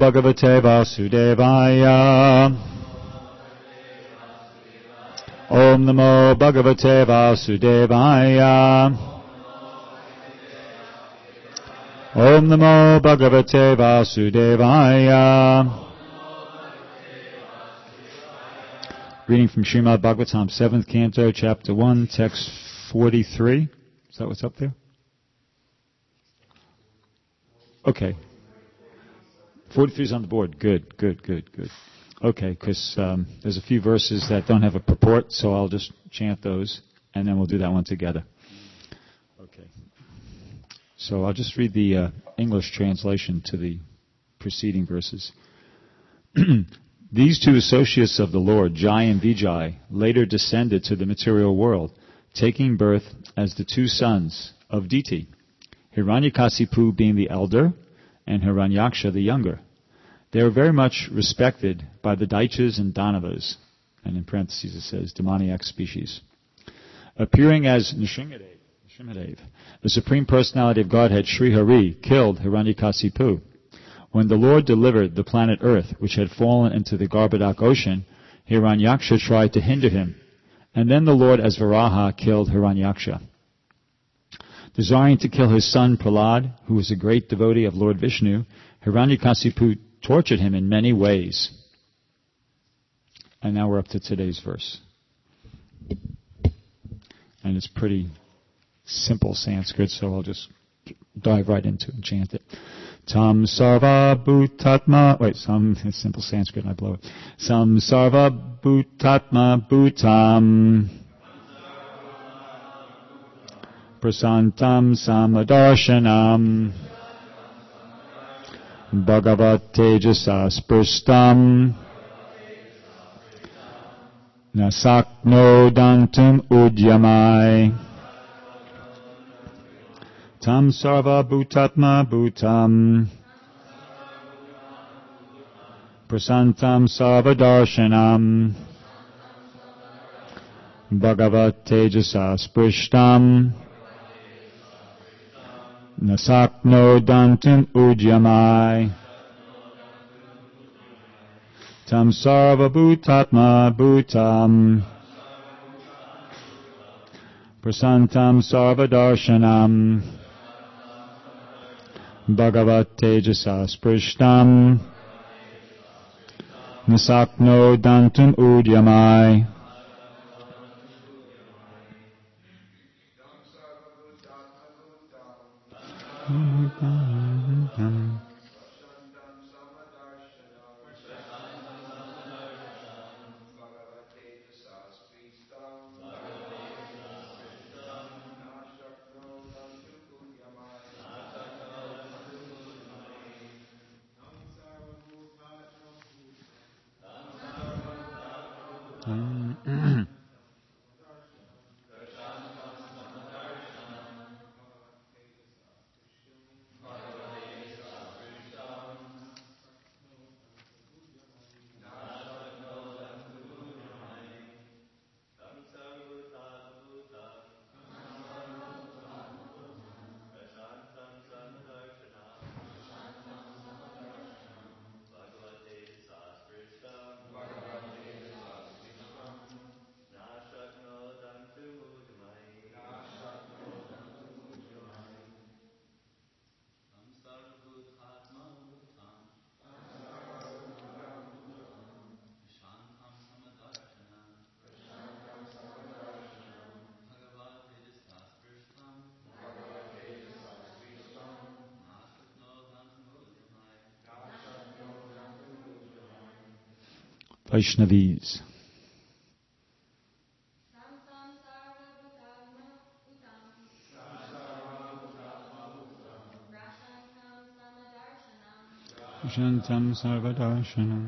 Bhagavate Vasudevaya. Om Namo Bhagavate Vasudevaya. Om Namo Bhagavate Vasudevaya. Reading from Srimad Bhagavatam, 7th Canto, Chapter 1, Text 43. Is that what's up there? Okay. 43 is on the board. Good. Okay, because there's a few verses that don't have a purport, so I'll just chant those, and then we'll do that one together. Okay. So I'll just read the English translation to the preceding verses. These two associates of the Lord, Jai and Vijay, later descended to the material world, taking birth as the two sons of Diti, Hiranyakasipu being the elder, and Hiranyaksha the younger. They are very much respected by the Daityas and Danavas, and in parentheses it says demoniac species. Appearing as Nrsimhadev, the Supreme Personality of Godhead Sri Hari killed Hiranyakasipu. When the Lord delivered the planet Earth, which had fallen into the Garbhodak ocean, Hiranyaksha tried to hinder him, and then the Lord as Varaha killed Hiranyaksha. Desiring to kill his son Prahlad, who was a great devotee of Lord Vishnu, Hiranyakasipu tortured him in many ways. And now we're up to today's verse. And it's pretty simple Sanskrit, so I'll just dive right into it and chant it. Tam sarva bhutatma, it's simple Sanskrit and I blow it. Sam sarva bhutatma bhutam prasantam samadarshanam Bhagavat Tejasa Spristam Nasakno Dantum Udyamai Tam Sarva Bhutatma Bhutam Prasantam Sarvadarshanam Bhagavat Tejasa Spristam Nasakno Dantum Udyamai Tam Sarva Bhutatma Bhutam Prasantam Sarvadarshanam Bhagavat Tejasa Sprishtam Nasakno Dantum Udyamai. Vaishnavis. Shantam Sarvadarshanam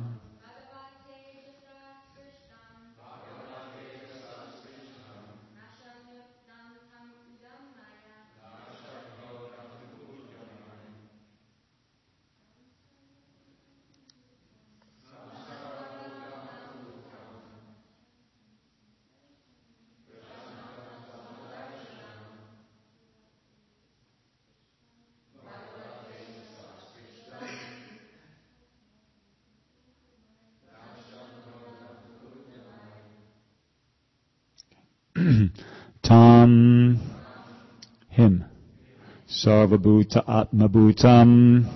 Tam, him. Sarvabhuta Atmabhutam,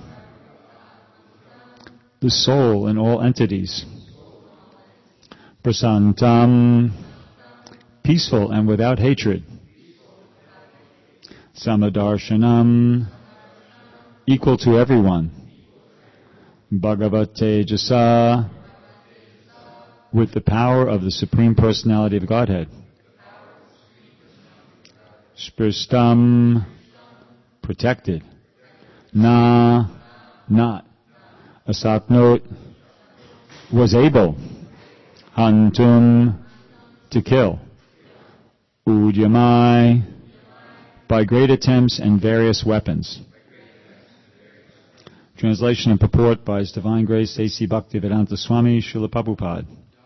the soul in all entities. Prasantam, peaceful and without hatred. Samadarshanam, equal to everyone. Bhagavate Jasa, with the power of the Supreme Personality of Godhead. Spristam, protected. Na, not. Asaknot, was able. Hantum, to kill. Udyamai, by great attempts and various weapons. Translation and purport by His Divine Grace A.C. Bhaktivedanta Swami Srila Prabhupada.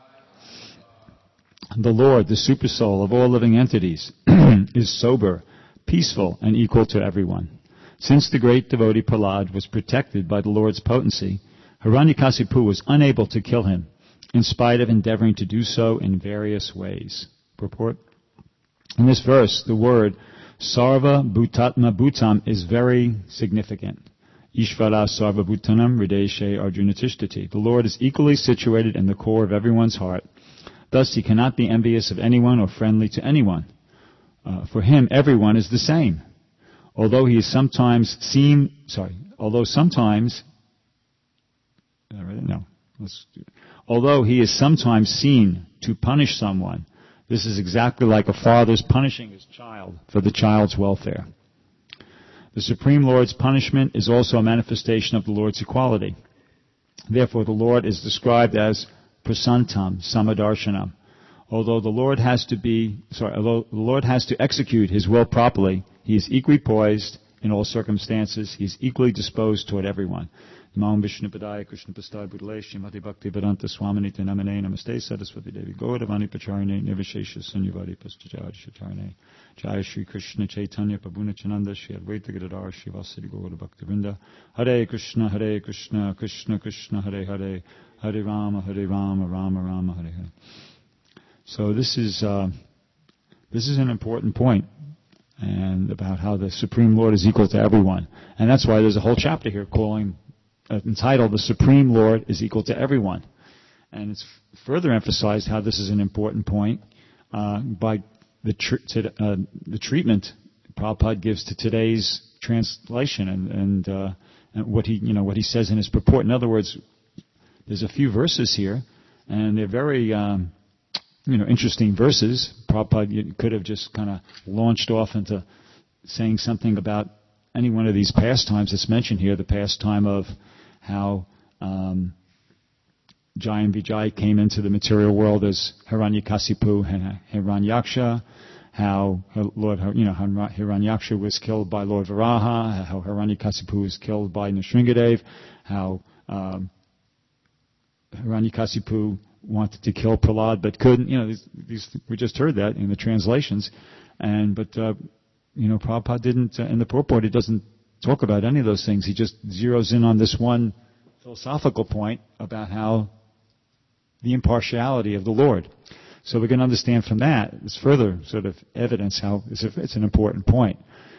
The Lord, the Supersoul of all living entities, is sober, peaceful, and equal to everyone. Since the great devotee Prahlad was protected by the Lord's potency, Hiranyakasipu was unable to kill him, in spite of endeavoring to do so in various ways. Purport. In this verse, the word Sarva Bhutatma Bhutam is very significant. Ishvara Sarva Bhutanam Hrideshe Arjuna Tishtati. The Lord is equally situated in the core of everyone's heart. Thus, he cannot be envious of anyone or friendly to anyone. For him, everyone is the same. Although he is sometimes seen to punish someone, this is exactly like a father's punishing his child for the child's welfare. The Supreme Lord's punishment is also a manifestation of the Lord's equality. Therefore, the Lord is described as prasantam, samadarshanam. Although the Lord has to execute his will properly, he is equally poised in all circumstances. He is equally disposed toward everyone. Nam Vishnu Padaya Krishna Pastai Budale Shrimati Bhakti Vedanta Swaminiti Namane Namaste Saraswati Devi Gauravani Pacharane Nivishesha Sunyavadi Pastajaj Shatarane Jaya Shri Krishna Chaitanya Prabhu Nityananda Shri Advaita Gadadhar Shri Vasari Gaura Bhakti Vrinda Hare Krishna Krishna Krishna Hare Hare Hare Rama Rama Rama Hare Hare. So this is an important point, and about how the Supreme Lord is equal to everyone, and that's why there's a whole chapter here entitled "The Supreme Lord is Equal to Everyone," and it's further emphasized how this is an important point by the treatment Prabhupada gives to today's translation and what he says in his purport. In other words, there's a few verses here, and they're very interesting verses. Prabhupada could have just kind of launched off into saying something about any one of these pastimes that's mentioned here, the pastime of how Jai and Vijay came into the material world as Hiranyakasipu and Hiranyaksha, how Hiranyaksha was killed by Lord Varaha, how Hiranyakasipu was killed by Nrsingadev, how Hiranyakasipu wanted to kill Prahlad but couldn't. We just heard that in the translations, but Prabhupada didn't in the purport. He doesn't talk about any of those things. He just zeroes in on this one philosophical point about how the impartiality of the Lord. So we can understand from that. It's further sort of evidence how it's an important point.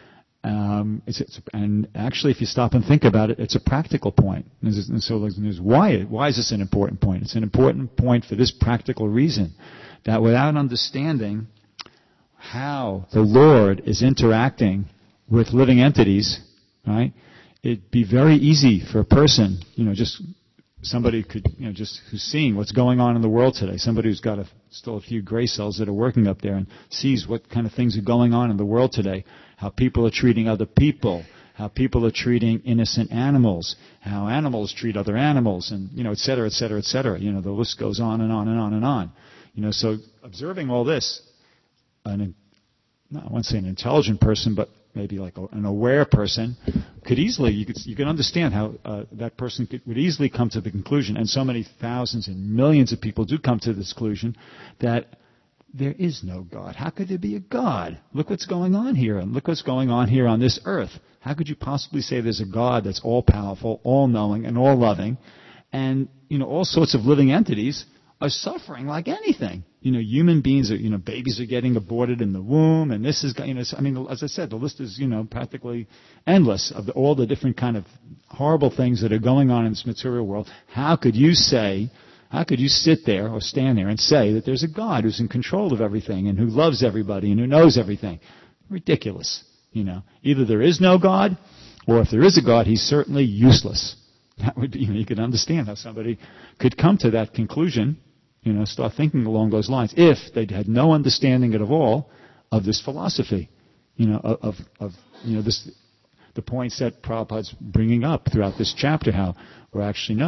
And actually, if you stop and think about it, it's a practical point. And so why is this an important point? It's an important point for this practical reason, that without understanding how the Lord is interacting with living entities, right, it'd be very easy for a person, just somebody who's seeing what's going on in the world today, somebody who's got still a few gray cells that are working up there and sees what kind of things are going on in the world today, how people are treating other people, how people are treating innocent animals, how animals treat other animals, and, et cetera, et cetera, et cetera. The list goes on and on and on and on. So observing all this, I won't say an intelligent person, but maybe like an aware person, could easily, you can understand how that person would easily come to the conclusion, and so many thousands and millions of people do come to this conclusion, that there is no God. How could there be a God? Look what's going on here, and look what's going on here on this earth. How could you possibly say there's a God that's all-powerful, all-knowing, and all-loving, and all sorts of living entities are suffering like anything. Human beings are, babies are getting aborted in the womb, and this is, as I said, the list is, practically endless of all the different kind of horrible things that are going on in this material world. How could you sit there or stand there and say that there's a God who's in control of everything and who loves everybody and who knows everything? Ridiculous. Either there is no God, or if there is a God, he's certainly useless. That would be, you could understand how somebody could come to that conclusion, start thinking along those lines, if they had no understanding at all of this philosophy, this, the points that Prabhupada's bringing up throughout this chapter, how we're actually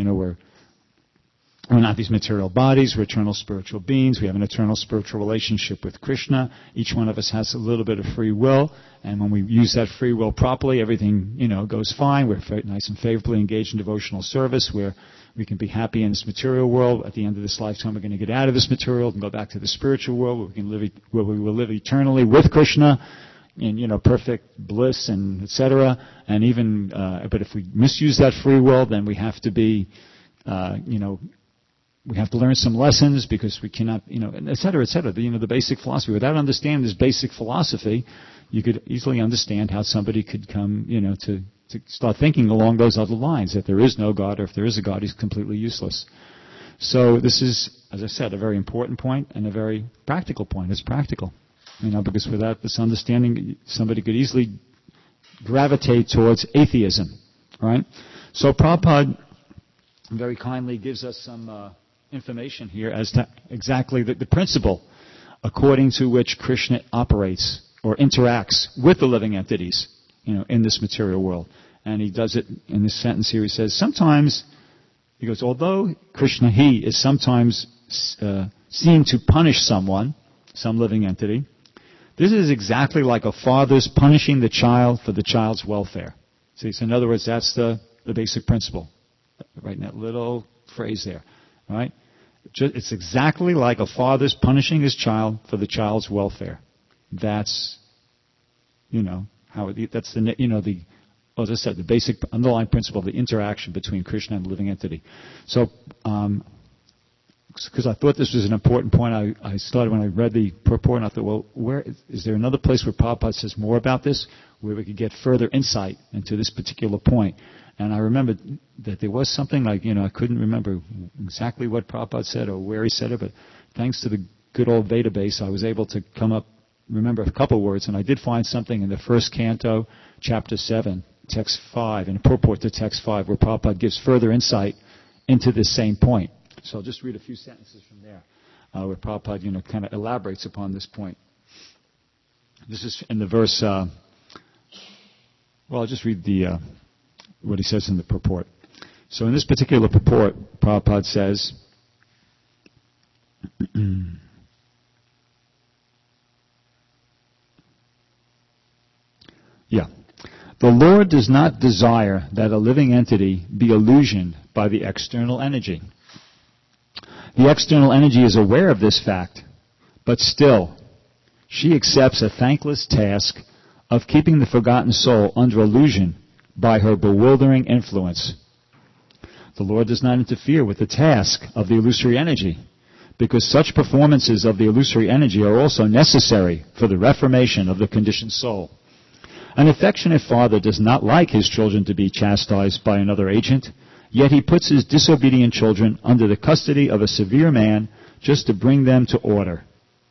we're not these material bodies, we're eternal spiritual beings, we have an eternal spiritual relationship with Krishna, each one of us has a little bit of free will, and when we use that free will properly, everything, goes fine, we're nice and favorably engaged in devotional service, where we can be happy in this material world. At the end of this lifetime, we're going to get out of this material and go back to the spiritual world, where we will live eternally with Krishna, in perfect bliss and etc. And even, but if we misuse that free will, then we have to be, we have to learn some lessons because we cannot, et cetera, et cetera. The basic philosophy. Without understanding this basic philosophy, you could easily understand how somebody could come, to start thinking along those other lines, that there is no God, or if there is a God, he's completely useless. So this is, as I said, a very important point and a very practical point. It's practical, because without this understanding, somebody could easily gravitate towards atheism, right? So Prabhupada very kindly gives us some information here as to exactly the principle according to which Krishna operates or interacts with the living entities, in this material world. And he does it in this sentence here. He says, sometimes, he goes, although Krishna, he is sometimes seen to punish someone, some living entity, this is exactly like a father's punishing the child for the child's welfare. See, so in other words, that's the basic principle. Right in that little phrase there. Right? It's exactly like a father's punishing his child for the child's welfare. That's, that's as I said, the basic underlying principle of the interaction between Krishna and the living entity. So, because I thought this was an important point, I started when I read the purport, and I thought, well, where is there another place where Prabhupada says more about this, where we could get further insight into this particular point? And I remembered that there was something like, I couldn't remember exactly what Prabhupada said or where he said it, but thanks to the good old database, I was able to remember a couple words, and I did find something in the first canto, chapter 7, text 5, and a purport to text 5, where Prabhupada gives further insight into this same point. So I'll just read a few sentences from there, where Prabhupada, kind of elaborates upon this point. This is in the verse, I'll just read what he says in the purport. So in this particular purport, Prabhupada says, the Lord does not desire that a living entity be illusioned by the external energy. The external energy is aware of this fact, but still, she accepts a thankless task of keeping the forgotten soul under illusion by her bewildering influence. The Lord does not interfere with the task of the illusory energy, because such performances of the illusory energy are also necessary for the reformation of the conditioned soul. An affectionate father does not like his children to be chastised by another agent, yet he puts his disobedient children under the custody of a severe man just to bring them to order.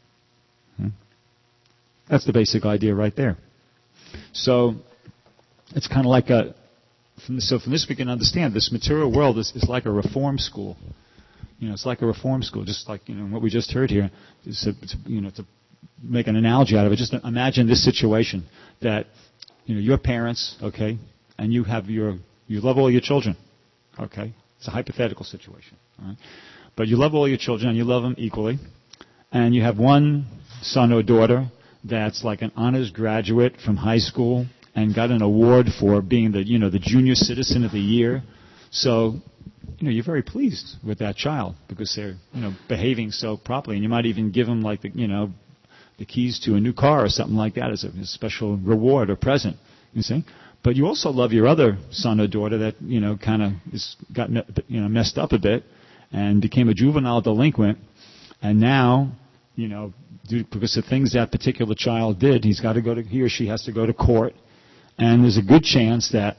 That's the basic idea right there. So it's kind of like from this we can understand this material world is like a reform school. It's like a reform school, just like what we just heard here. To make an analogy out of it, just imagine this situation that your parents, okay, and you love all your children, okay. It's a hypothetical situation, all right? But you love all your children and you love them equally, and you have one son or daughter that's like an honors graduate from high school and got an award for being the junior citizen of the year. So, you're very pleased with that child because they're, behaving so properly, and you might even give them like the keys to a new car or something like that as a special reward or present, you see. But you also love your other son or daughter that, kind of is got, messed up a bit, and became a juvenile delinquent, and now, because of things that particular child did, he or she has to go to court, and there's a good chance that,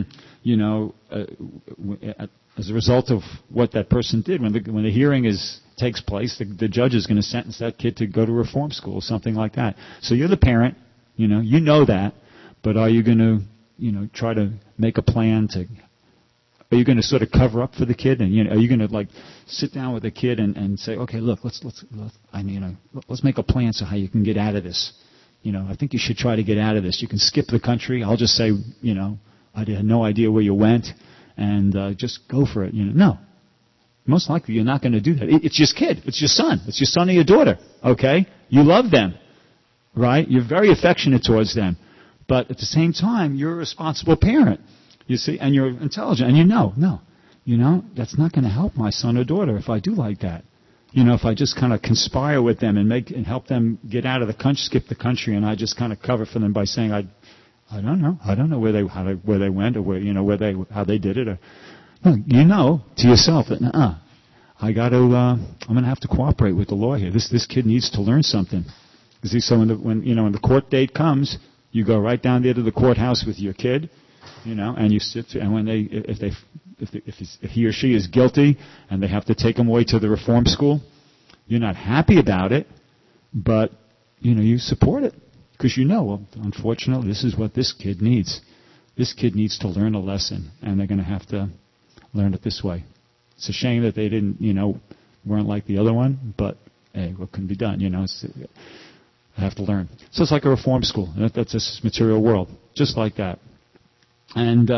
as a result of what that person did, when the hearing takes place, the judge is going to sentence that kid to go to reform school, something like that. So you're the parent, you know that, but are you going to, try to make a plan are you going to sort of cover up for the kid, and are you going to sit down with the kid and say, okay, look, let's make a plan so how you can get out of this. I think you should try to get out of this. You can skip the country. I'll just say, I had no idea where you went, and just go for it. No. Most likely you're not going to do that. It's your kid. It's your son. It's your son or your daughter. Okay? You love them. Right? You're very affectionate towards them. But at the same time, you're a responsible parent. You see? And you're intelligent. And no, that's not going to help my son or daughter if I do like that. If I just kind of conspire with them and help them get out of the country, skip the country, and I just kind of cover for them by saying, I don't know where they went, or how they did it, or to yourself that I'm going to have to cooperate with the law here. This kid needs to learn something. You see, so when the court date comes, you go right down there to the courthouse with your kid, and you sit, and when if he or she is guilty and they have to take him away to the reform school, you're not happy about it, but you support it because unfortunately, this is what this kid needs. This kid needs to learn a lesson, and they're going to have to learn it this way. It's a shame that they didn't, weren't like the other one, but hey, what can be done? I have to learn. So it's like a reform school. That's this material world, just like that. And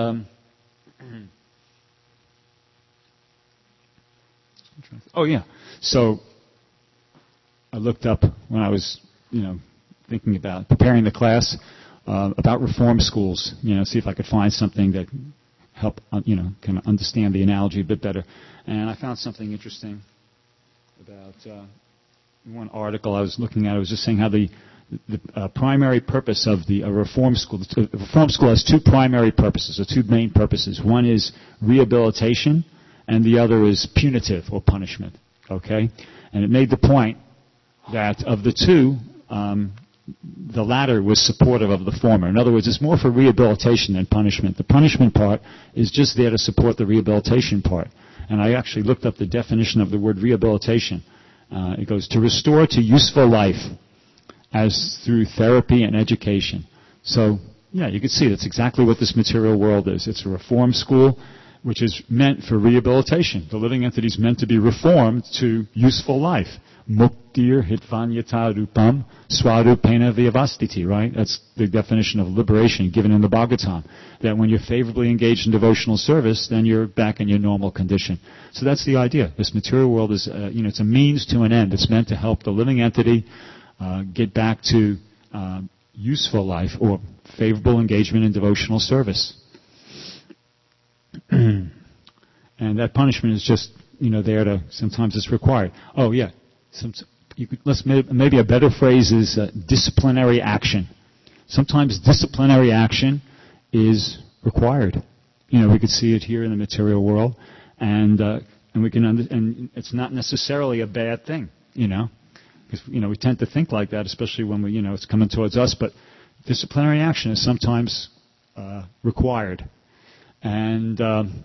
so I looked up when I was, thinking about preparing the class about reform schools. See if I could find something that help, kind of understand the analogy a bit better. And I found something interesting about one article I was looking at. It was just saying how the primary purpose of the reform school. The reform school has two primary purposes, or two main purposes. One is rehabilitation, and the other is punitive or punishment. Okay, and it made the point that of the two, the latter was supportive of the former. In other words, it's more for rehabilitation than punishment. The punishment part is just there to support the rehabilitation part. And I actually looked up the definition of the word rehabilitation. It goes to restore to useful life as through therapy and education. So, you can see that's exactly what this material world is. It's a reform school, which is meant for rehabilitation. The living entity is meant to be reformed to useful life. Muktir hitvanyata rupam swarupena vyavastiti, right? That's the definition of liberation given in the Bhagavatam. That when you're favorably engaged in devotional service, then you're back in your normal condition. So that's the idea. This material world is, it's a means to an end. It's meant to help the living entity get back to useful life or favorable engagement in devotional service. And that punishment is just, there to, sometimes it's required. Oh, yeah. Maybe a better phrase is disciplinary action. Sometimes disciplinary action is required. We could see it here in the material world, and we can and it's not necessarily a bad thing, because we tend to think like that, especially when we it's coming towards us. But disciplinary action is sometimes required, and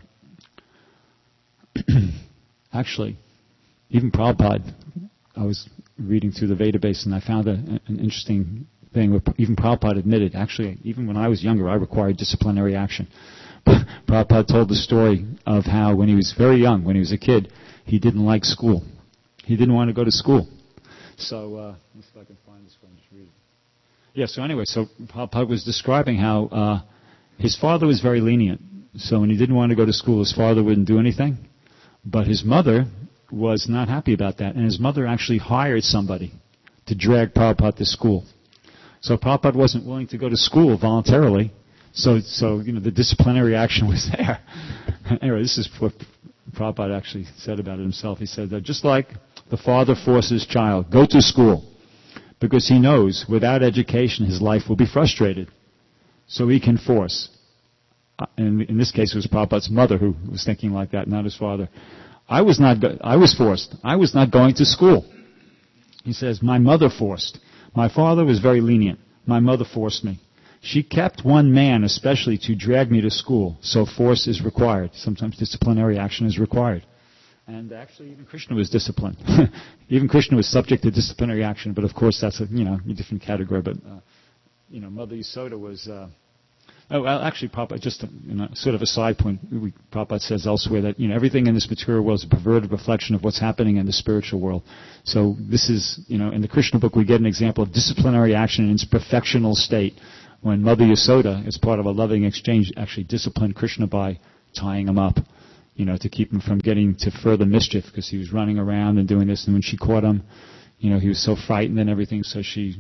actually, even Prabhupada. I was reading through the Vedabase, and I found an interesting thing where even Prabhupada admitted, actually, even when I was younger, I required disciplinary action. Prabhupada told the story of how when he was very young, when he was a kid, he didn't like school. He didn't want to go to school. So, let's see if I can find this one. Just read it. Yeah, so anyway, Prabhupada was describing how his father was very lenient. So when he didn't want to go to school, his father wouldn't do anything. But his mother was not happy about that, and his mother actually hired somebody to drag Prabhupada to school. So Prabhupada wasn't willing to go to school voluntarily, so the disciplinary action was there. Anyway, this is what Prabhupada actually said about it himself. He said that just like the father forces his child, go to school, because he knows without education his life will be frustrated. So he can force. And in this case, it was Prabhupada's mother who was thinking like that, not his father. I was forced. I was not going to school. He says, my mother forced. My father was very lenient. My mother forced me. She kept one man especially to drag me to school, so force is required. Sometimes disciplinary action is required. And actually, even Krishna was disciplined. Even Krishna was subject to disciplinary action, but of course that's a different category. But Mother Yasoda was. Actually, Prabhupada, just sort of a side point. Prabhupada says elsewhere that everything in this material world is a perverted reflection of what's happening in the spiritual world. So this is in the Krishna book we get an example of disciplinary action in its perfectional state, when Mother Yasoda, as part of a loving exchange, actually disciplined Krishna by tying him up. To keep him from getting to further mischief, because he was running around and doing this. And when she caught him, he was so frightened and everything. So she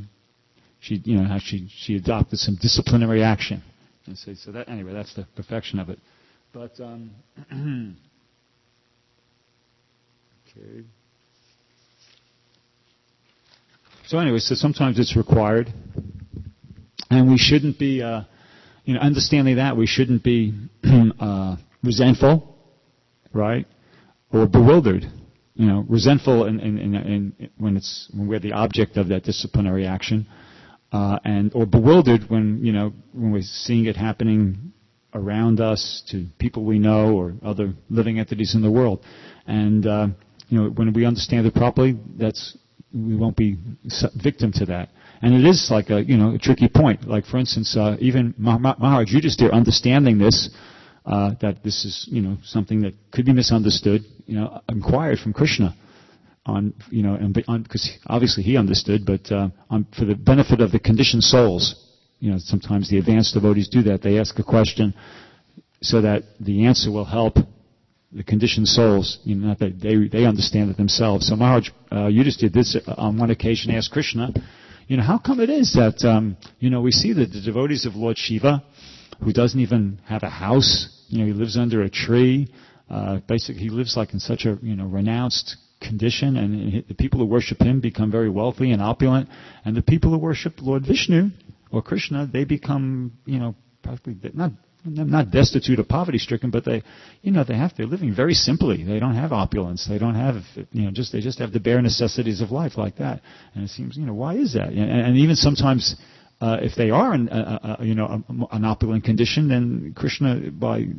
adopted some disciplinary action. And so that anyway, that's the perfection of it. But okay. So anyway, so sometimes it's required, and we shouldn't be, understanding that we shouldn't be resentful. Right, or bewildered, resentful when we're the object of that disciplinary action, or bewildered when we're seeing it happening around us to people we know or other living entities in the world, and when we understand it properly, we won't be victim to that. And it is like a tricky point. Like for instance, even Maharaj Yudhisthira understanding this. That this is, something that could be misunderstood, inquired from Krishna because obviously he understood, but for the benefit of the conditioned souls, sometimes the advanced devotees do that. They ask a question so that the answer will help the conditioned souls, not that they understand it themselves. So Maharaj Yudhisthira did on one occasion ask Krishna, how come it is that, we see that the devotees of Lord Shiva, who doesn't even have a house, he lives under a tree. Basically, he lives like in such a renounced condition, and the people who worship him become very wealthy and opulent, and the people who worship Lord Vishnu or Krishna, they become practically not destitute or poverty-stricken, but they're living very simply. They don't have opulence. They don't have they just have the bare necessities of life like that. And it seems why is that? And even sometimes. If they are in an opulent condition, then Krishna,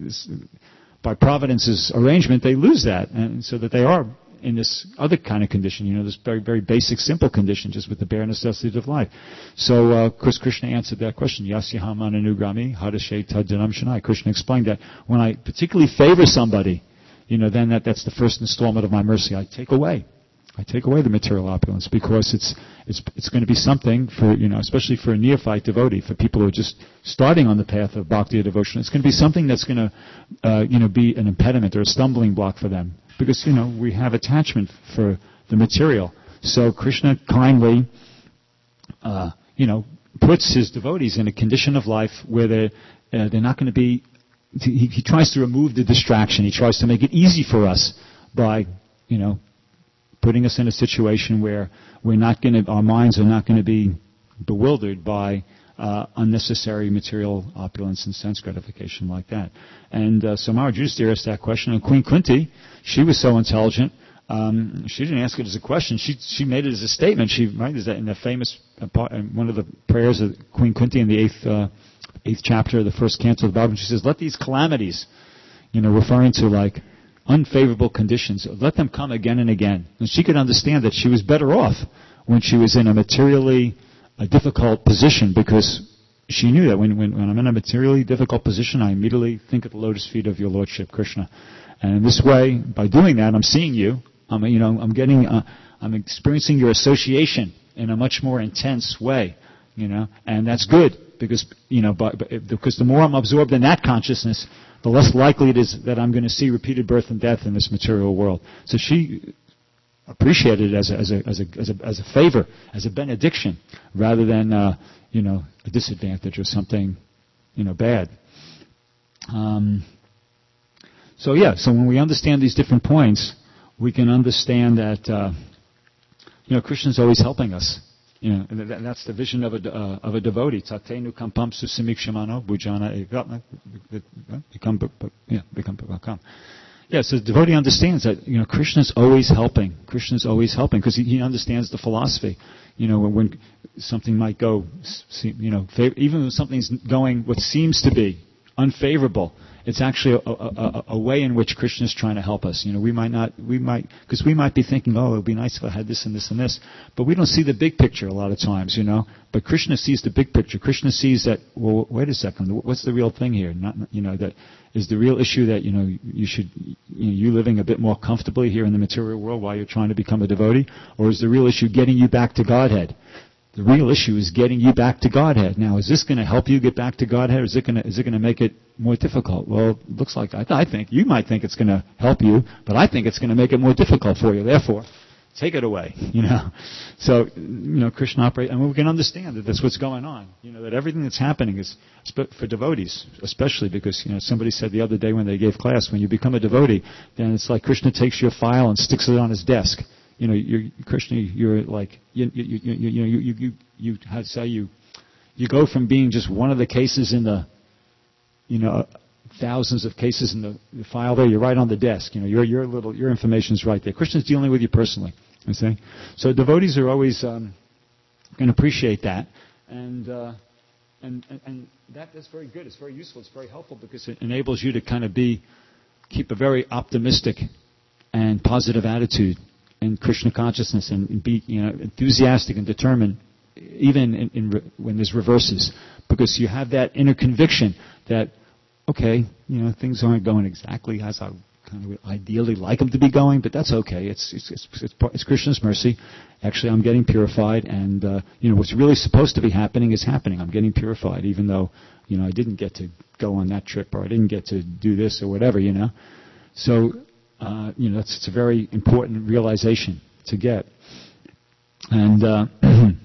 by Providence's arrangement, they lose that, and so that they are in this other kind of condition, this very, very basic, simple condition, just with the bare necessities of life. So, of course, Krishna answered that question. Yasyaham ananugrami hadashe tadjanam shanai. Krishna explained that when I particularly favor somebody, then that's the first installment of my mercy. I take away the material opulence, because it's going to be something for, especially for a neophyte devotee, for people who are just starting on the path of bhakti or devotion. It's going to be something that's going to, be an impediment or a stumbling block for them, because we have attachment for the material. So Krishna kindly, puts his devotees in a condition of life where they're not going to be. He tries to remove the distraction. He tries to make it easy for us by, putting us in a situation where our minds are not going to be bewildered by unnecessary material opulence and sense gratification like that. And so Maharaj Yudhisthira asked that question, and Queen Kunti, she was so intelligent, she didn't ask it as a question, she made it as a statement. Is that in the famous, one of the prayers of Queen Kunti in the eighth chapter of the first canto of the Bhagavatam, she says, let these calamities, referring to like unfavorable conditions, let them come again and again. And she could understand that she was better off when she was in a materially difficult position, because she knew that when I'm in a materially difficult position, I immediately think of the lotus feet of your Lordship, Krishna. And in this way, by doing that, I'm seeing you. I'm experiencing your association in a much more intense way, and that's good, because because the more I'm absorbed in that consciousness, the less likely it is that I'm going to see repeated birth and death in this material world. So she appreciated it as a favor, as a benediction, rather than a disadvantage or something bad. So when we understand these different points, we can understand that Krishna's always helping us. That's the vision of a devotee. Tatenu kampam susimik shamano bhujana become. Yeah, so the devotee understands that, Krishna's always helping. Krishna's always helping because he understands the philosophy. When something might go, even when something's going what seems to be unfavorable, it's actually a way in which Krishna is trying to help us. We might be thinking, oh, it would be nice if I had this and this and this, but we don't see the big picture a lot of times, But Krishna sees the big picture. Krishna sees that, well, wait a second, what's the real thing here? That is the real issue that, you living a bit more comfortably here in the material world while you're trying to become a devotee, or is the real issue getting you back to Godhead? The real issue is getting you back to Godhead. Now, is this going to help you get back to Godhead, or is it going to make it more difficult? Well, it looks like I think you might think it's going to help you, but I think it's going to make it more difficult for you. Therefore, take it away. So Krishna operates, and we can understand that that's what's going on. That everything that's happening is for devotees, especially because somebody said the other day when they gave class, when you become a devotee, then it's like Krishna takes your file and sticks it on his desk. Krishna, you're like, how to say, you go from being just one of the cases in the, thousands of cases in the file there, you're right on the desk. Your information's right there. Krishna's dealing with you personally, you see? So devotees are always going to appreciate that, and that's very good. It's very useful. It's very helpful because it enables you to kind of keep a very optimistic and positive attitude in Krishna consciousness and be enthusiastic and determined even when there's reverses, because you have that inner conviction that, okay, things aren't going exactly as I kind of ideally like them to be going, but that's okay. It's Krishna's mercy. Actually, I'm getting purified, and what's really supposed to be happening is happening. I'm getting purified, even though I didn't get to go on that trip, or I didn't get to do this or whatever. So. It's a very important realization to get, and and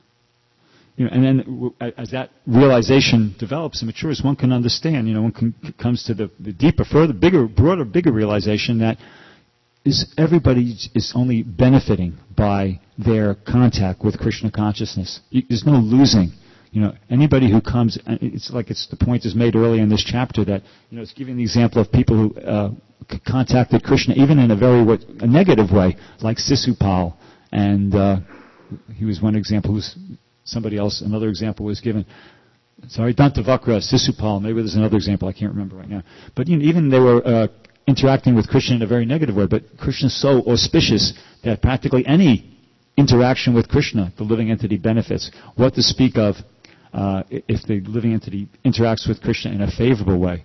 then as that realization develops and matures, one can understand. One comes to the deeper, further, bigger realization that everybody is only benefiting by their contact with Krishna consciousness. There's no losing. Anybody who comes, it's like the point is made earlier in this chapter that, it's giving the example of people who contacted Krishna even in a negative way, like Sisupal, and he was one example. Another example was given. Sorry, Dantavakra, Sisupal, maybe there's another example I can't remember right now. But even they were interacting with Krishna in a very negative way, but Krishna's so auspicious that practically any interaction with Krishna, the living entity, benefits. What to speak of if the living entity interacts with Krishna in a favorable way.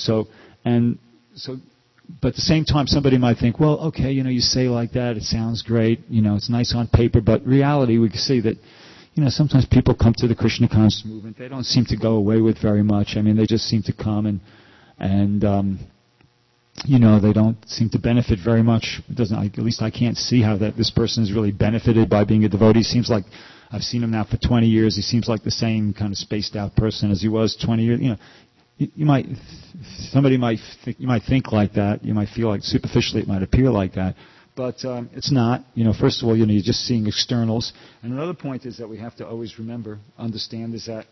But at the same time, somebody might think, well, okay, you say like that, it sounds great, it's nice on paper, but reality, we can see that, sometimes people come to the Krishna conscious movement, they don't seem to go away with very much. I mean, they just seem to come and they don't seem to benefit very much. At least I can't see how this person is really benefited by being a devotee. Seems like I've seen him now for 20 years. He seems like the same kind of spaced out person as he was 20 years. You might think like that. You might feel like superficially it might appear like that, but it's not. First of all, you're just seeing externals. And another point is that we have to always understand is that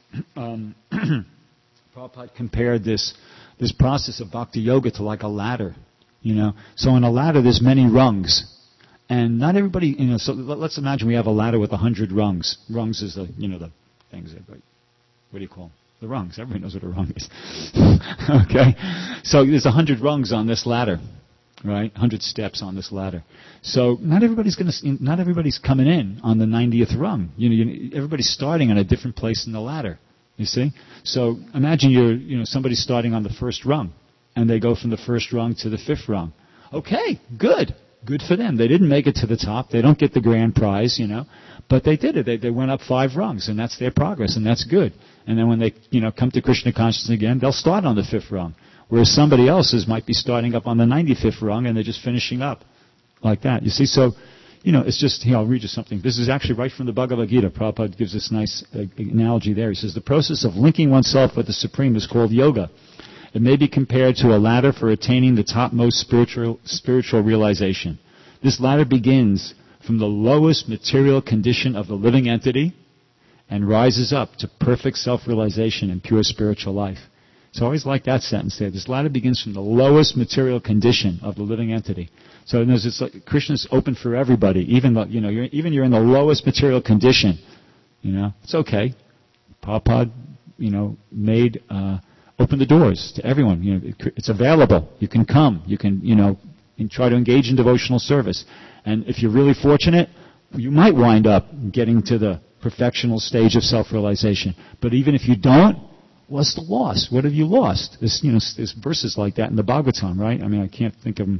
Prabhupada compared this process of bhakti yoga to like a ladder. So in a ladder there's many rungs, and not everybody. So let's imagine we have a ladder with 100 rungs. Rungs is the things that, what do you call them? The rungs. Everybody knows what a rung is. Okay? So there's 100 rungs on this ladder, right? 100 steps on this ladder. So not everybody's coming in on the 90th rung. Everybody's starting on a different place in the ladder. You see? So imagine somebody's starting on the first rung, and they go from the first rung to the 5th rung. Okay, good. Good for them. They didn't make it to the top. They don't get the grand prize, but they did it. They went up 5 rungs, and that's their progress, and that's good. And then when they, come to Krishna consciousness again, they'll start on the 5th rung, whereas somebody else's might be starting up on the 95th rung, and they're just finishing up like that. You see, so it's just, I'll read you something. This is actually right from the Bhagavad Gita. Prabhupada gives this nice analogy there. He says, the process of linking oneself with the Supreme is called yoga. It may be compared to a ladder for attaining the topmost spiritual realization. This ladder begins from the lowest material condition of the living entity and rises up to perfect self-realization and pure spiritual life. So I always like that sentence there. This ladder begins from the lowest material condition of the living entity. So in other words, it's like Krishna's open for everybody, even though, you're in the lowest material condition. It's okay. Prabhupada, made open the doors to everyone. It's available. You can come. You can, and try to engage in devotional service. And if you're really fortunate, you might wind up getting to the perfectional stage of self-realization. But even if you don't, what's the loss? What have you lost? There's verses like that in the Bhagavatam, right? I mean, I can't think of them.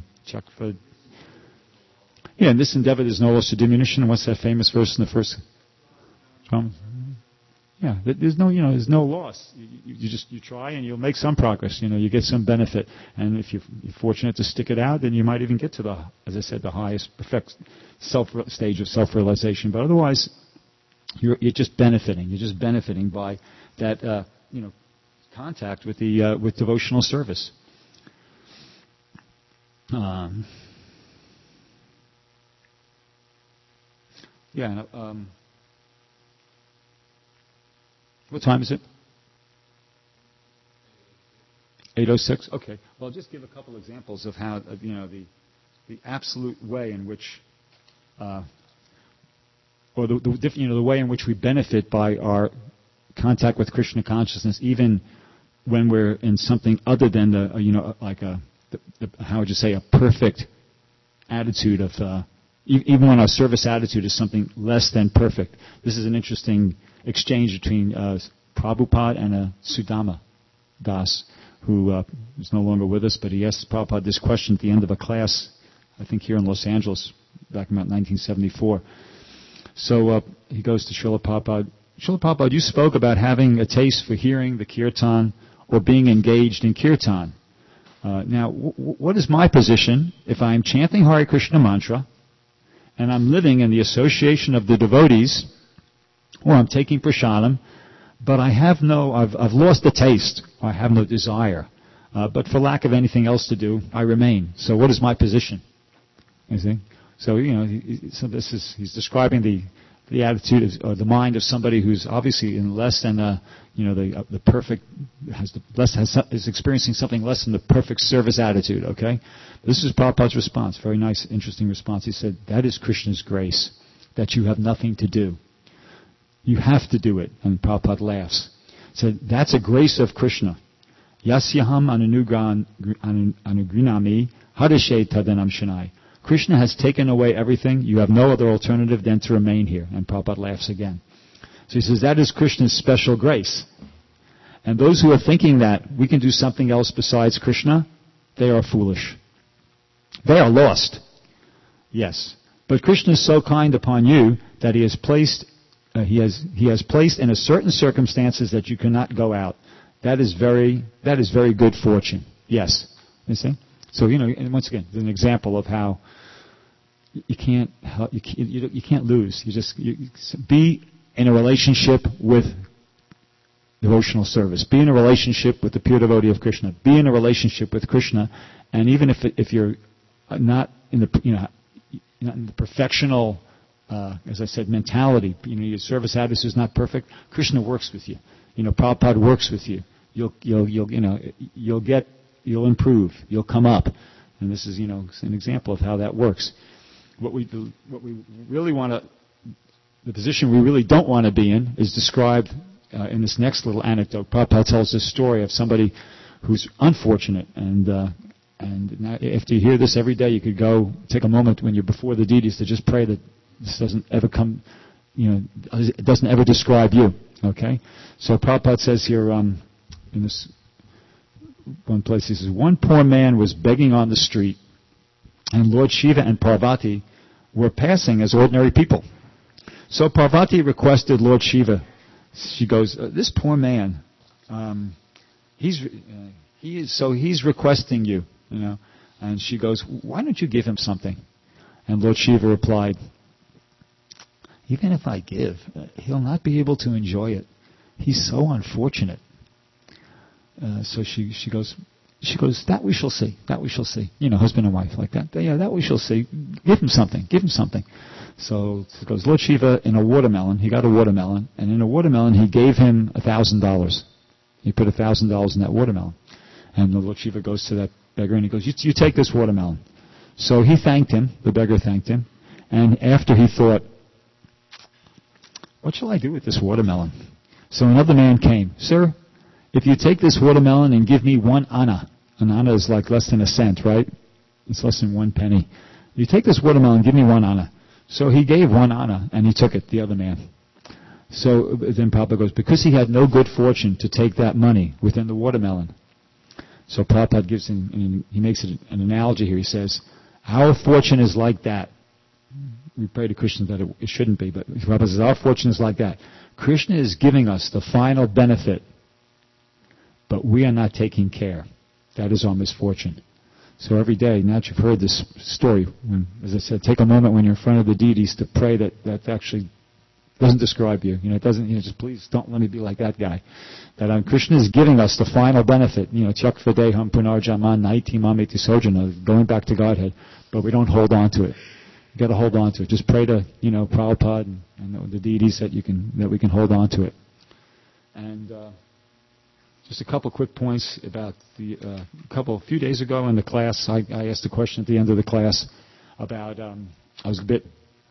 Yeah, in this endeavor there's no loss or diminution. What's that famous verse in the first? Yeah, there's no loss. You try and you'll make some progress. You get some benefit, and if you're fortunate to stick it out, then you might even get to as I said, the highest perfect stage of self-realization. But otherwise, you're just benefiting. You're just benefiting by that, contact with with devotional service. What time is it? 8:06. Okay. Well, I'll just give a couple examples of how the absolute way in which, or the way in which we benefit by our contact with Krishna consciousness, even when we're in something other than how would you say, a perfect attitude of, even when our service attitude is something less than perfect. This is an interesting exchange between Prabhupada and Sudama Das, who is no longer with us, but he asked Prabhupada this question at the end of a class, I think here in Los Angeles, back in about 1974. So he goes to Srila Prabhupada. Srila Prabhupada, you spoke about having a taste for hearing the kirtan or being engaged in kirtan. Now, what is my position if I am chanting Hare Krishna mantra and I'm living in the association of the devotees, or I'm taking prasadam, but I've lost the taste, I have no desire, but for lack of anything else to do, I remain. So what is my position? You see? So, he's describing the attitude or the mind of somebody who's obviously in less than the perfect, is experiencing something less than the perfect service attitude. Okay, this is Prabhupada's response. Very nice, interesting response. He said, "That is Krishna's grace, that you have nothing to do. You have to do it." And Prabhupada laughs. He said, "That's a grace of Krishna. Yasyaham anugrinami hadashe tadanam shanai." Krishna has taken away everything. You have no other alternative than to remain here. And Prabhupada laughs again. So he says, that is Krishna's special grace. And those who are thinking that we can do something else besides Krishna, they are foolish. They are lost. Yes. But Krishna is so kind upon you that he has placed in a certain circumstances that you cannot go out. That is very good fortune. Yes. You see? So, and once again, there's an example of how you can't lose. You be in a relationship with devotional service. Be in a relationship with the pure devotee of Krishna. Be in a relationship with Krishna, and even if you're not in the in the perfectional, as I said, mentality, your service attitude is not perfect. Krishna works with you. Prabhupada works with you. You'll improve. You'll come up. And this is, an example of how that works. What we really want to, the position we really don't want to be in is described in this next little anecdote. Prabhupada tells this story of somebody who's unfortunate. And now, after you hear this every day, you could go take a moment when you're before the deities to just pray that this doesn't ever come, it doesn't ever describe you. Okay? So Prabhupada says here, in this one place, he says, one poor man was begging on the street, and Lord Shiva and Parvati were passing as ordinary people. So Parvati requested Lord Shiva. She goes, this poor man, he's requesting you, And she goes, why don't you give him something? And Lord Shiva replied, even if I give, he'll not be able to enjoy it. He's so unfortunate. So she goes, that we shall see. That we shall see. Husband and wife like that. Yeah, that we shall see. Give him something. Give him something. So it goes, Lord Shiva, in a watermelon, he got a watermelon, and in a watermelon he gave him $1,000. He put $1,000 in that watermelon. And the Lord Shiva goes to that beggar and he goes, you take this watermelon. So he thanked him, the beggar thanked him, and after he thought, what shall I do with this watermelon? So another man came, sir, if you take this watermelon and give me 1 anna, an anna is like less than a cent, right? It's less than 1 penny. You take this watermelon and give me 1 anna. So he gave 1 anna and he took it, the other man. So then Prabhupada goes, because he had no good fortune to take that money within the watermelon. So Prabhupada gives him, and he makes it an analogy here. He says, our fortune is like that. We pray to Krishna that it shouldn't be, but Prabhupada says, our fortune is like that. Krishna is giving us the final benefit, but we are not taking care. That is our misfortune. So every day, now that you've heard this story, as I said, take a moment when you're in front of the deities to pray that actually doesn't describe you. It doesn't, just please don't let me be like that guy. That Krishna is giving us the final benefit. Chak Vadeham Punarjaman Naiti Mameti Sojana, going back to Godhead, but we don't hold on to it. You've got to hold on to it. Just pray to, Prabhupada and the deities that we can hold on to it. And just a couple quick points about a few days ago in the class, I asked a question at the end of the class about, I was a bit,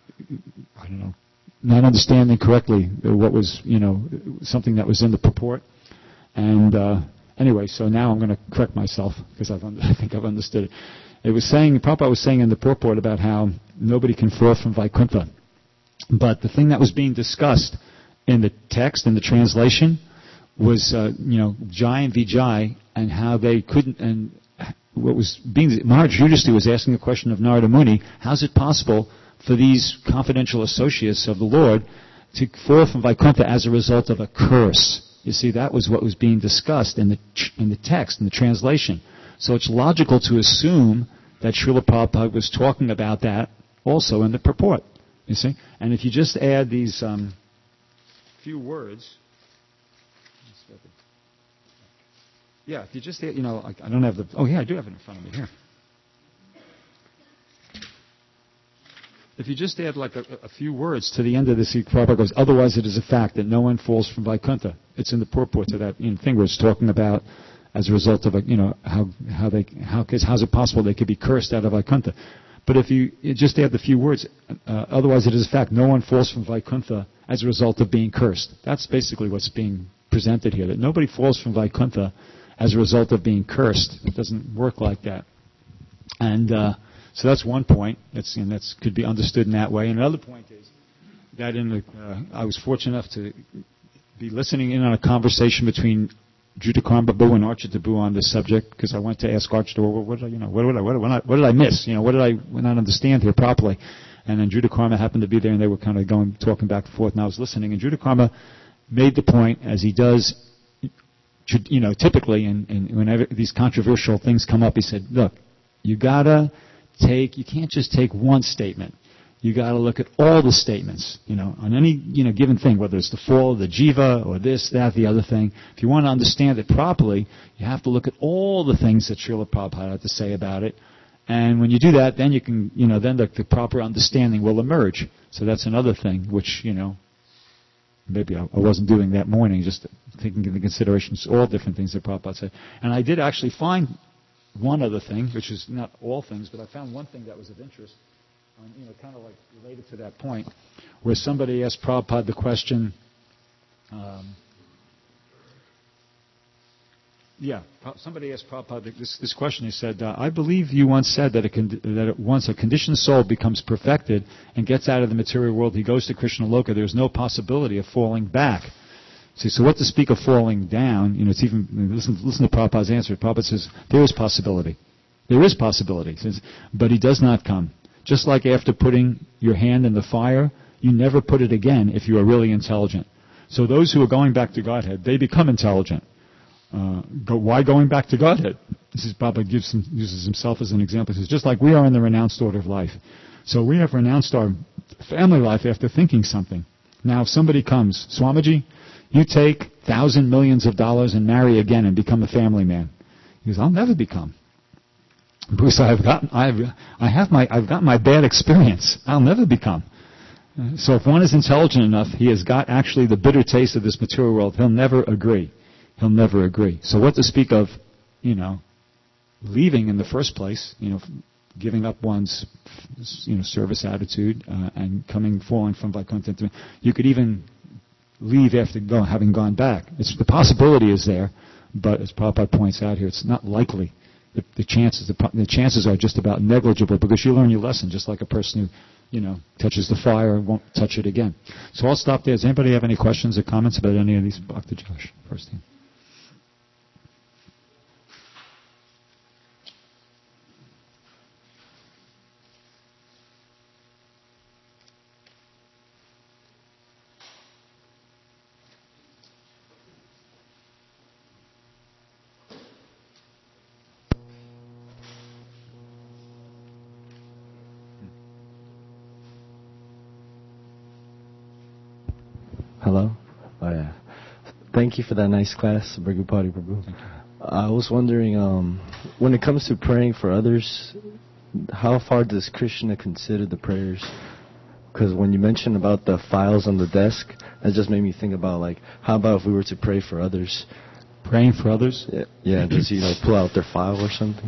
not understanding correctly what was, something that was in the purport. And anyway, so now I'm going to correct myself because I think I've understood it. It was saying, Prabhupada was saying in the purport about how nobody can fall from Vaikuntha. But the thing that was being discussed in the text, in the translation, was, Jai and Vijay, and how they couldn't, and what was being, Maharaj Yudhishthira was asking the question of Narada Muni, how's it possible for these confidential associates of the Lord to fall from Vaikuntha as a result of a curse? You see, that was what was being discussed in the text, in the translation. So it's logical to assume that Srila Prabhupada was talking about that also in the purport. You see? And if you just add these few words, if you just add, I don't have I do have it in front of me here. If you just add like a few words to the end of this, Prabhupada goes, otherwise it is a fact that no one falls from Vaikuntha. It's in the purport to that thing where it's talking about as a result of how's it possible they could be cursed out of Vaikuntha. But if you just add the few words, otherwise it is a fact no one falls from Vaikuntha as a result of being cursed. That's basically what's being presented here, that nobody falls from Vaikuntha as a result of being cursed. It doesn't work like that. And so that's one point. That's could be understood in that way. And another point is that I was fortunate enough to be listening in on a conversation between Judakarma Babu and Archit Babu on this subject, because I went to ask Archit, what did I miss? What did I not understand here properly? And then Judakarma happened to be there, and they were kind of talking back and forth, and I was listening. And Judakarma made the point, as he does, typically, and whenever these controversial things come up, he said, look, you can't just take one statement. You got to look at all the statements, on any, given thing, whether it's the fall of the jiva or this, that, the other thing. If you want to understand it properly, you have to look at all the things that Srila Prabhupada had to say about it. And when you do that, then you can, then the proper understanding will emerge. So that's another thing, which, maybe I wasn't doing that morning, just taking into consideration all different things that Prabhupada said. And I did actually find one other thing, which is not all things, but I found one thing that was of interest. Kind of like related to that point, where somebody asked Prabhupada the question, somebody asked Prabhupada this question. He said, I believe you once said that once a conditioned soul becomes perfected and gets out of the material world, he goes to Krishna Loka, there's no possibility of falling back. See, so what to speak of falling down, it's even, listen to Prabhupada's answer. Prabhupada says, there is possibility. There is possibility. He says, but he does not come. Just like after putting your hand in the fire, you never put it again if you are really intelligent. So those who are going back to Godhead, they become intelligent. Why going back to Godhead? This is Prabhupada uses himself as an example. He says, just like we are in the renounced order of life. So we have renounced our family life after thinking something. Now if somebody comes, Swamiji, you take $1,000 million and marry again and become a family man. He goes, I'll never become. Because I've got my bad experience. I'll never become. So if one is intelligent enough, he has got actually the bitter taste of this material world. He'll never agree. he'll never agree. So what to speak of, leaving in the first place, giving up one's, service attitude and falling from Vaikuntha. You could even leave after having gone back. The possibility is there, but as Prabhupada points out here, it's not likely. The chances are just about negligible because you learn your lesson, just like a person who, touches the fire and won't touch it again. So I'll stop there. Does anybody have any questions or comments about any of these? Dr. Josh, first thing. Hello? Oh, yeah. Thank you for that nice class, Bhagavati Prabhu. I was wondering, when it comes to praying for others, how far does Krishna consider the prayers? Because when you mentioned about the files on the desk, that just made me think about, how about if we were to pray for others? Praying for others? Yeah, does he, pull out their file or something?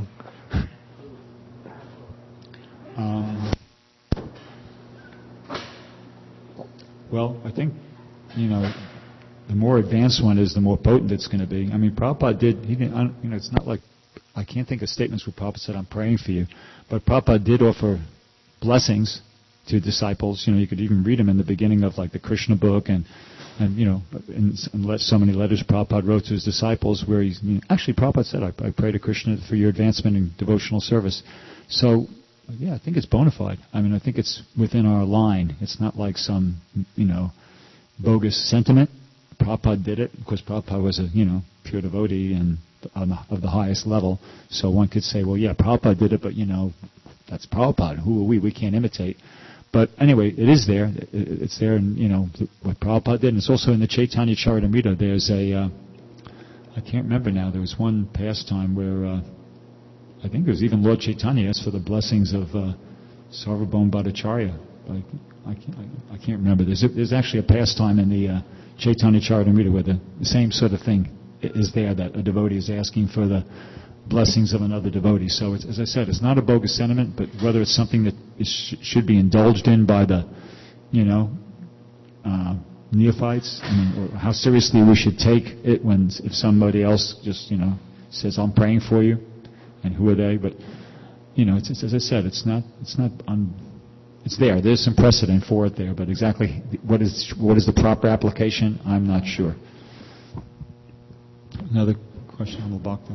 Well, I think, the more advanced one is, the more potent it's going to be. I mean, Prabhupada it's not like, I can't think of statements where Prabhupada said, I'm praying for you. But Prabhupada did offer blessings to disciples. You could even read them in the beginning of the Krishna book and so many letters Prabhupada wrote to his disciples where actually Prabhupada said, I pray to Krishna for your advancement in devotional service. So, yeah, I think it's bona fide. I mean, I think it's within our line. It's not like some, bogus sentiment. Prabhupada did it. Of course, Prabhupada was a, pure devotee and of the highest level. So one could say, well, yeah, Prabhupada did it, but, that's Prabhupada. Who are we? We can't imitate. But anyway, it is there. It's there in, what Prabhupada did. And it's also in the Chaitanya Charitamrita. There's I can't remember now, there was one pastime where, I think it was even Lord Chaitanya asked for the blessings of Sarvabhauma Bhattacharya. I can't remember. There's actually a pastime in the Chaitanya Charitamrita where the same sort of thing is there, that a devotee is asking for the blessings of another devotee. So, as I said, it's not a bogus sentiment, but whether it's something that should be indulged in by the, neophytes, or how seriously we should take it if somebody else just, says, I'm praying for you, and who are they? But, it's as I said, it's there. There's some precedent for it there, but exactly what is the proper application, I'm not sure. Another question on the Bhakta.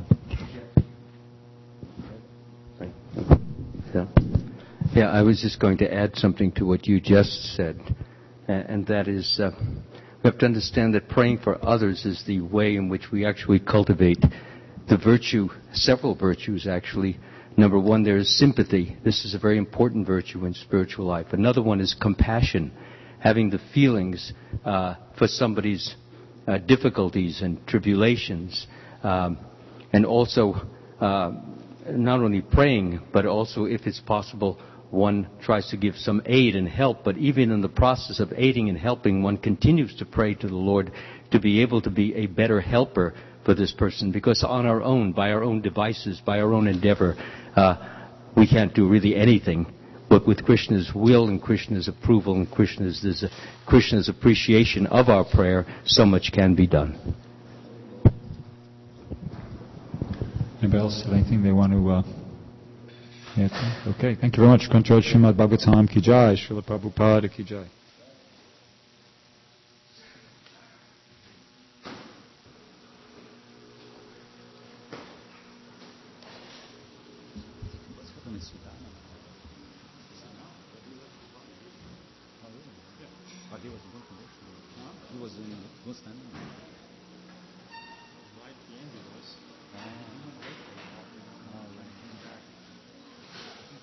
Yeah, I was just going to add something to what you just said, and that is we have to understand that praying for others is the way in which we actually cultivate the virtue, several virtues actually. Number one, there is sympathy. This is a very important virtue in spiritual life. Another one is compassion, having the feelings for somebody's difficulties and tribulations, and also not only praying, but also, if it's possible, one tries to give some aid and help. But even in the process of aiding and helping, one continues to pray to the Lord to be able to be a better helper for this person, because on our own, by our own devices, by our own endeavor, we can't do really anything. But with Krishna's will and Krishna's approval and Krishna's appreciation of our prayer, so much can be done. Anybody else have anything they want to add to? Okay, thank you very much. Control Srimad Bhagavatam Ki Jai, Srila Prabhupada Ki Jai. He was in Muslim.